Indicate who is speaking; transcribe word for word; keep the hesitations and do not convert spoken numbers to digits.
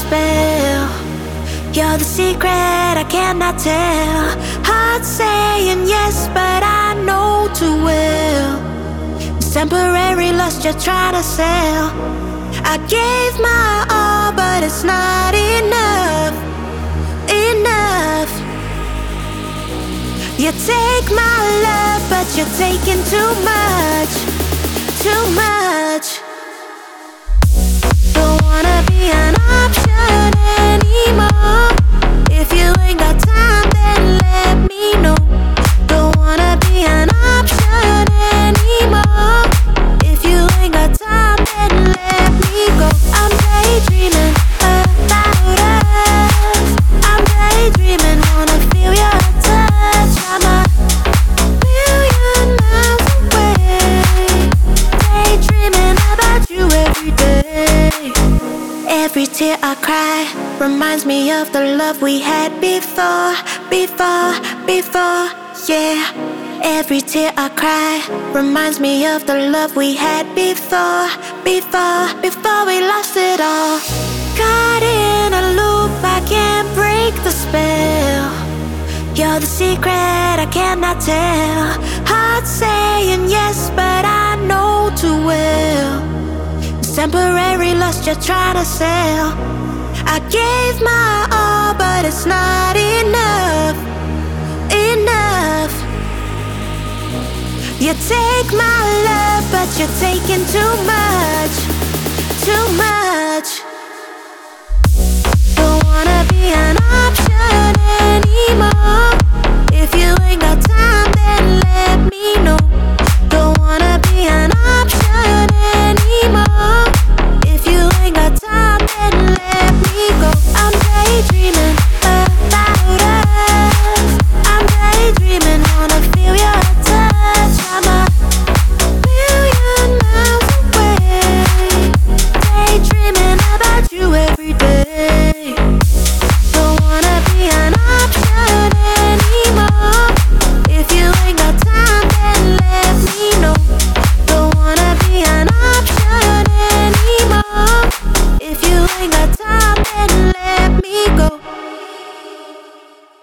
Speaker 1: spell. You're the secret I cannot tell. Heart saying yes, but I know too well. It's temporary lust you're trying to sell. I gave my all, but it's not enough. Enough. You take my love, but you're taking too much. Too much. Don't wanna be an option anymore. If you ain't got time, then let me know. Don't wanna be an option anymore. If you ain't got time, then let me go. I'm daydreaming about us. I'm daydreaming, wanna feel your touch. I'm a million miles away, daydreaming about you every day. Every tear I cry reminds me of the love we had before, before, before, yeah. Every tear I cry reminds me of the love we had before, before, before we lost it all. Caught in a loop, I can't break the spell. You're the secret I cannot tell. Heart saying yes, but I know too well. It's temporary lust you're trying to sell. I gave my all, but it's not enough. Enough. You take my love, but you're taking too